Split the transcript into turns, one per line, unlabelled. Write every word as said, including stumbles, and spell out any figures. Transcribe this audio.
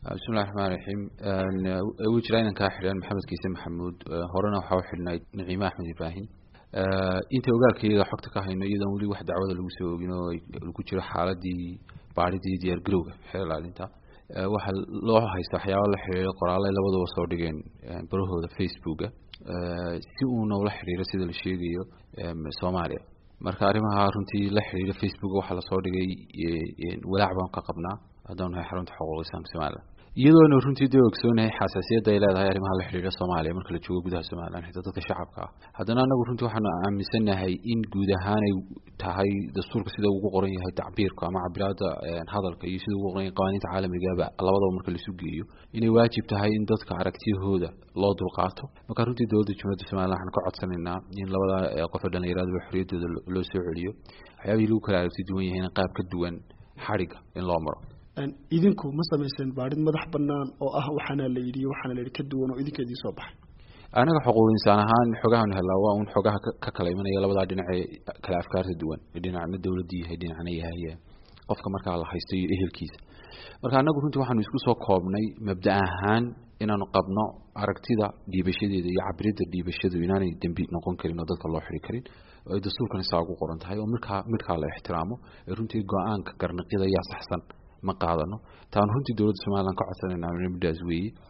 بسم الله الرحمن الرحيم وجرينا كاحران محمد كيسان محمود هورنا وحاو حدنا نعيمة أحمد إبراهيم أنت وقالك إذا حكتك هاي إنه إذا ولي واحد عوض لوسو إنه الكوتشر حالة دي بعد دي ديال جروجا حلال على أنت واحد لوح هيستحيا ولا حرير قرالة إلا بدو صورتين بروه ده فيسبوك سيئون ولا حرير سيد الشيء سوماليا marka arimaha runtii la xiriira Facebook waxa la soo dhigay walaac baan ka qabnaa hadaan hay xarunta xuquuqda Soomaaliya iyadoo runtii dee ogsoonahay xasaasiyadda ay leedahay arimaha la xiriira Soomaaliya marka la joogo gudaha Soomaaliya xitaa dadka shacabka ah hadana anagu runtii waxaan aaminsanahay in guud ahaan ay tahay dastuurka sida uu qoran yahay tacbiirka ama cabiraada hadalka iyo sida uu qoran qawaaniinta caalamiga ah labadaba marka la sugeeyo inay waajib tahay in dadka aragtiyahooda loo dulqaato marka runtii dawladda Jumhuriyadda Soomaaliya waxaan ka codsanaynaa in labada qof ee dhalinyarada xorriyadooda loo soo celiyo waxyaabihii lagu kala aragti duwan yahay qaab ka duwan xariga in loo maro
idinku ma sameeysan baarid madax banaan oo ah waxana la yiri waxana la yiri ka duwan oo idinka idin soo baxay
anaga xuquuq insaan ahaan xogahan helaa waa un xogaha ka kala imanaya labada dhinac ee kala afkaarta duwan dhinacna dawladii hay dhinacna yahay qofka marka la haysto iyo ehelkiisa marka anagu runtii waxaan isku soo koobnay mabda ahaan inaanu qabno aragtida diibashadeeda iyo cabirida diibashadu inaanay dambi noqon karin oo dadka loo xiri karin oo dastuurkan isagu qoran tahay oo marka midka la ixtiraamo runtii go'aanka garnaqida ayaa saxsan ma qaadano taan runtii dawladda Soomaaliland ka codsanayna in midaas weey